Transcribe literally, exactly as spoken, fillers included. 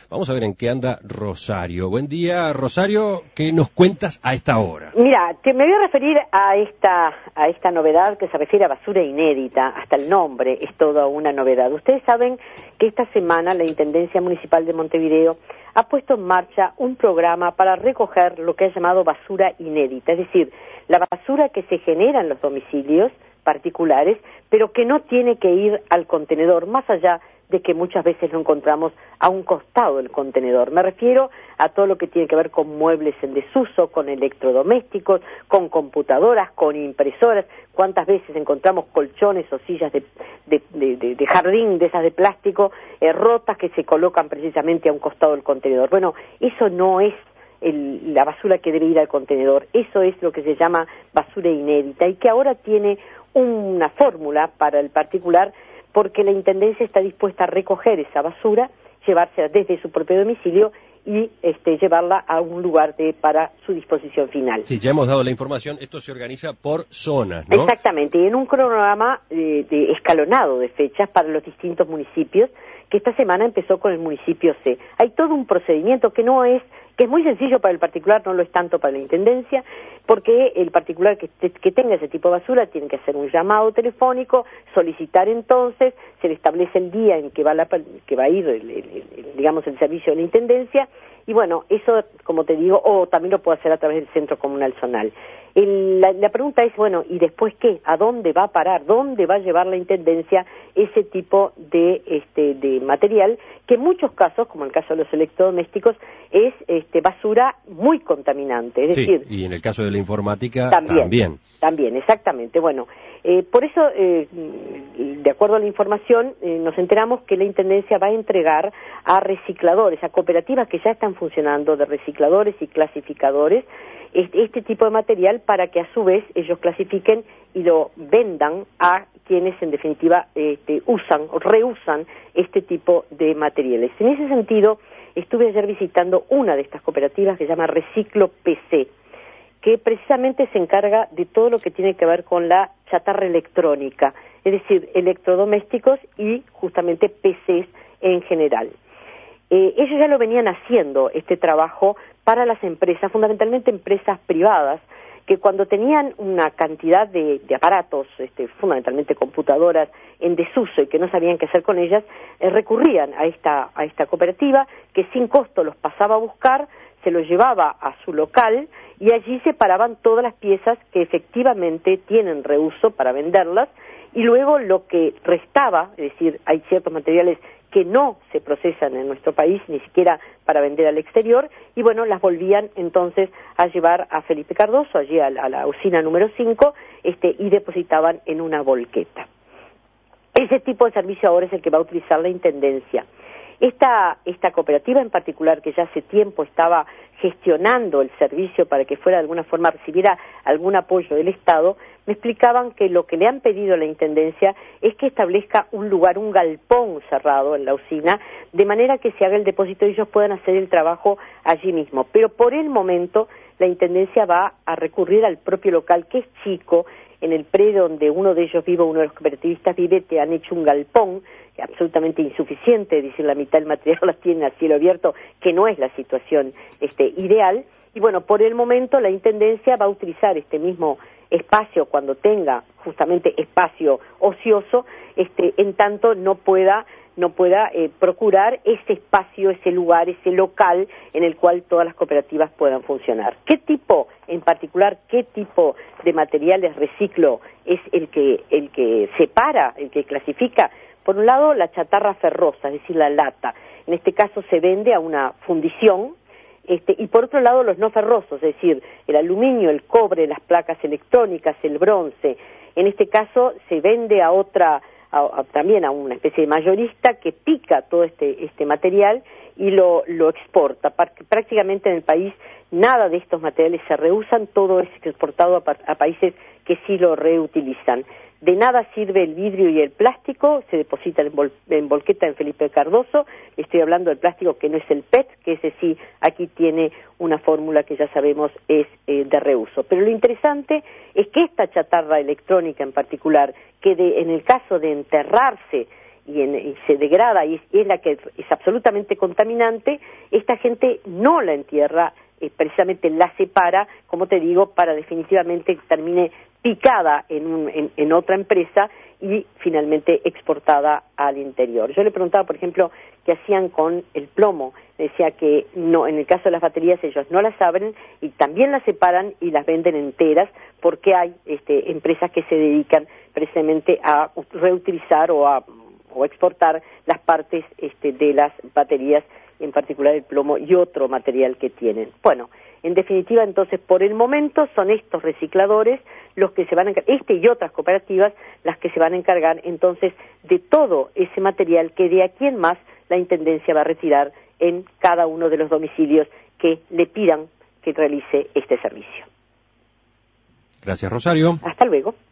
Vamos a ver en qué anda Rosario. Buen día, Rosario, ¿qué nos cuentas a esta hora? Mira, te me voy a referir a esta a esta novedad que se refiere a basura inédita. Hasta el nombre es toda una novedad. Ustedes saben que esta semana la Intendencia Municipal de Montevideo ha puesto en marcha un programa para recoger lo que ha llamado basura inédita, es decir, la basura que se genera en los domicilios particulares, pero que no tiene que ir al contenedor, más allá de que muchas veces lo encontramos a un costado del contenedor. Me refiero a todo lo que tiene que ver con muebles en desuso, con electrodomésticos, con computadoras, con impresoras. ¿Cuántas veces encontramos colchones o sillas de, de, de, de, de jardín, de esas de plástico, eh, rotas que se colocan precisamente a un costado del contenedor? Bueno, eso no es el, la basura que debe ir al contenedor. Eso es lo que se llama basura inédita y que ahora tiene una fórmula para el particular, porque la Intendencia está dispuesta a recoger esa basura, llevársela desde su propio domicilio y este, llevarla a un lugar de, para su disposición final. Sí, ya hemos dado la información, esto se organiza por zonas, ¿no? Exactamente, y en un cronograma eh, de escalonado de fechas para los distintos municipios, que esta semana empezó con el municipio C. Hay todo un procedimiento que no es, que es muy sencillo para el particular, no lo es tanto para la Intendencia, porque el particular que, que tenga ese tipo de basura tiene que hacer un llamado telefónico, solicitar entonces, se le establece el día en que va, la, que va a ir, el, el, el, digamos, el servicio de la Intendencia, y bueno, eso, como te digo, o también lo puedo hacer a través del Centro Comunal Zonal. El, la, la pregunta es, bueno, ¿y después qué? ¿A dónde va a parar? ¿Dónde va a llevar la Intendencia ese tipo de, este, de material? Que en muchos casos, como en el caso de los electrodomésticos, es este, basura muy contaminante. Es sí, decir, y en el caso de la informática también. También, también exactamente. Bueno, eh, por eso, eh, de acuerdo a la información, eh, nos enteramos que la Intendencia va a entregar a recicladores, a cooperativas que ya están funcionando de recicladores y clasificadores, este, este tipo de material para que a su vez ellos clasifiquen y lo vendan a quienes en definitiva este, usan o reusan este tipo de materiales. En ese sentido, estuve ayer visitando una de estas cooperativas que se llama Reciclo P C, que precisamente se encarga de todo lo que tiene que ver con la chatarra electrónica, es decir, electrodomésticos y justamente P Cs en general. Eh, ellos ya lo venían haciendo, este trabajo, para las empresas, fundamentalmente empresas privadas, que cuando tenían una cantidad de, de aparatos, este, fundamentalmente computadoras, en desuso y que no sabían qué hacer con ellas, eh, recurrían a esta, a esta cooperativa, que sin costo los pasaba a buscar, se los llevaba a su local y allí separaban todas las piezas que efectivamente tienen reuso para venderlas, y luego lo que restaba, es decir, hay ciertos materiales que no se procesan en nuestro país, ni siquiera para vender al exterior, y bueno, las volvían entonces a llevar a Felipe Cardoso, allí a la, a la usina número cinco, este, y depositaban en una volqueta. Ese tipo de servicio ahora es el que va a utilizar la Intendencia. Esta, esta cooperativa en particular, que ya hace tiempo estaba gestionando el servicio para que fuera de alguna forma, recibiera algún apoyo del Estado, me explicaban que lo que le han pedido a la Intendencia es que establezca un lugar, un galpón cerrado en la usina, de manera que se haga el depósito y ellos puedan hacer el trabajo allí mismo. Pero por el momento la Intendencia va a recurrir al propio local, que es chico, en el predio donde uno de ellos vive, uno de los cooperativistas vive, te han hecho un galpón absolutamente insuficiente, es decir, la mitad del material las tienen a cielo abierto, que no es la situación este, ideal, y bueno, por el momento la Intendencia va a utilizar este mismo espacio cuando tenga justamente espacio ocioso, este, en tanto no pueda no pueda eh, procurar ese espacio, ese lugar, ese local en el cual todas las cooperativas puedan funcionar. ¿Qué tipo, en particular, qué tipo de materiales reciclo es el que, el que separa, el que clasifica? Por un lado, la chatarra ferrosa, es decir, la lata. En este caso se vende a una fundición, este, y por otro lado los no ferrosos, es decir, el aluminio, el cobre, las placas electrónicas, el bronce. En este caso se vende a otra, a, a, también a una especie de mayorista que pica todo este, este material y lo, lo exporta. Prácticamente en el país nada de estos materiales se reusan, todo es exportado a, a países que sí lo reutilizan. De nada sirve el vidrio y el plástico, se deposita en, vol en volqueta en Felipe Cardoso. Estoy hablando del plástico que no es el P E T, que ese sí, aquí tiene una fórmula que ya sabemos es eh, de reuso. Pero lo interesante es que esta chatarra electrónica en particular, que de, en el caso de enterrarse y, en, y se degrada y es, y es la que es absolutamente contaminante, esta gente no la entierra, eh, precisamente la separa, como te digo, para definitivamente que termine picada en, un, en, en otra empresa y finalmente exportada al interior. Yo le preguntaba, por ejemplo, qué hacían con el plomo. Decía que no, en el caso de las baterías ellos no las abren y también las separan y las venden enteras, porque hay este, empresas que se dedican precisamente a reutilizar o a o exportar las partes este, de las baterías, en particular el plomo y otro material que tienen. Bueno, en definitiva, entonces, por el momento son estos recicladores los que se van a encargar, este y otras cooperativas, las que se van a encargar entonces de todo ese material que de aquí en más la Intendencia va a retirar en cada uno de los domicilios que le pidan que realice este servicio. Gracias, Rosario. Hasta luego.